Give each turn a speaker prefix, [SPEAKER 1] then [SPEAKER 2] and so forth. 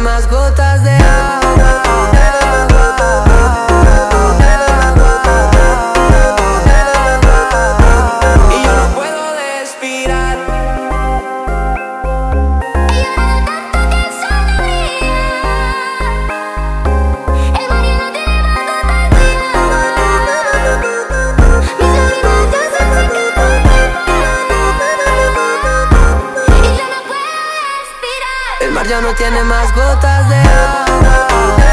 [SPEAKER 1] más gotas de agua. Y yo no puedo respirar. El mar ya no tiene más gotas de agua.